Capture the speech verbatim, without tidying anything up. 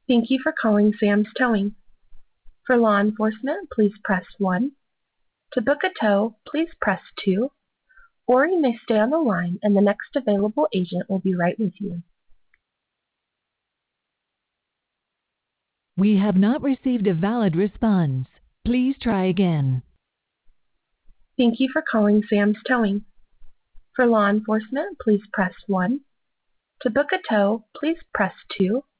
Thank you for calling Sam's Towing. For law enforcement, please press one. To book a tow, please press two, or you may stay on the line and the next available agent will be right with you. We have not received a valid response. Please try again. Thank you for calling Sam's Towing. For law enforcement, please press one. To book a tow, please press two,